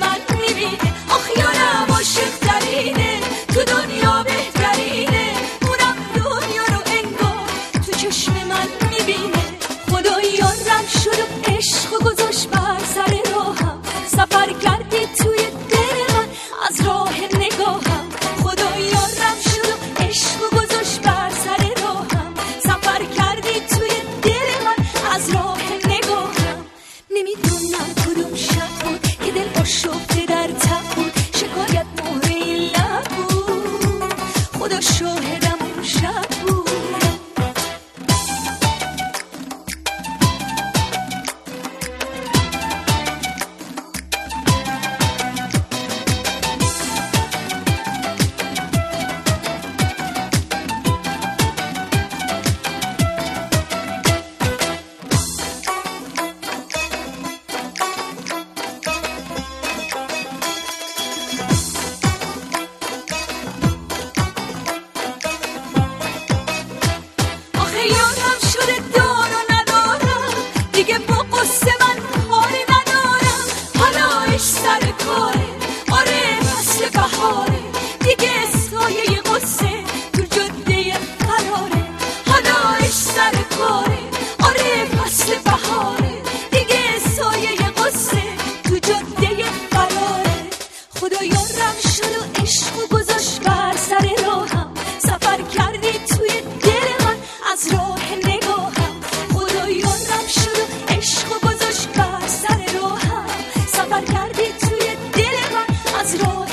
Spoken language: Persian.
من میبینه. آخ یارم عاشق ترینه، تو دنیا بهترینه، اونم دنیا رو انگار تو چشم من میبینه. خدا یارم شد و عشق و گذاشت بر سر راهم، سفر کردی توی دل من از راه نگاهم. خدا یارم شد و عشق و گذاشت بر سر راهم، سفر کردی توی دل من از راه نگاهم. نمیدونم کدوم شب بود که دل آشفته در تب بود، شکایت مهر این لب بود، خدا شاهدم اون شب بود. یارم شده دار و ندارم، دیگه با قصه من کاری ندارم. حالا عشق سر کاره، آره فصل بهاره، دیگه سایه قصه تو جاده قراره. حالا عشق سر کاره، آره فصل بهاره، دیگه سایه قصه تو جاده قراره. خدا یارم شد و عشق و گذاشت بر سر راهم، سفر کردی توی دل من از راه نگاهم. خدا یارم شد و عشق و گذاشت بر سر راهم، سفر کردی توی دل من از راه